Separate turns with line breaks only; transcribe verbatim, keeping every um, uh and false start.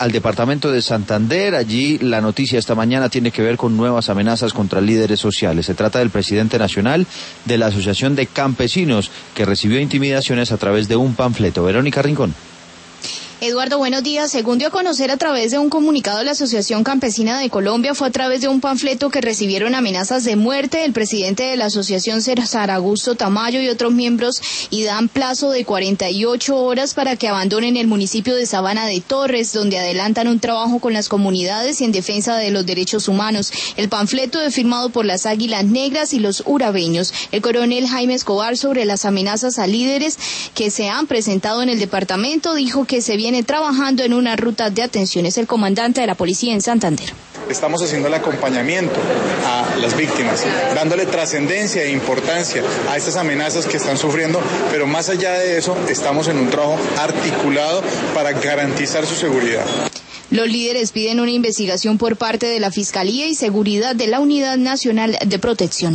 al departamento de Santander. Allí la noticia esta mañana tiene que ver con nuevas amenazas contra líderes sociales. Se trata del presidente nacional de la Asociación de Campesinos, que recibió intimidaciones a través de un panfleto. Verónica Rincón.
Eduardo, buenos días. Según dio a conocer a través de un comunicado de la Asociación Campesina de Colombia, fue a través de un panfleto que recibieron amenazas de muerte. El presidente de la asociación, César Augusto Tamayo, y otros miembros, y dan plazo de cuarenta y ocho horas para que abandonen el municipio de Sabana de Torres, donde adelantan un trabajo con las comunidades y en defensa de los derechos humanos. El panfleto es firmado por las Águilas Negras y los urabeños. El coronel Jaime Escobar, sobre las amenazas a líderes que se han presentado en el departamento, dijo que se viene trabajando en una ruta de atención. Es el comandante de la policía en Santander.
Estamos haciendo el acompañamiento a las víctimas, dándole trascendencia e importancia a estas amenazas que están sufriendo, pero más allá de eso, estamos en un trabajo articulado para garantizar su seguridad.
Los líderes piden una investigación por parte de la Fiscalía y Seguridad de la Unidad Nacional de Protección.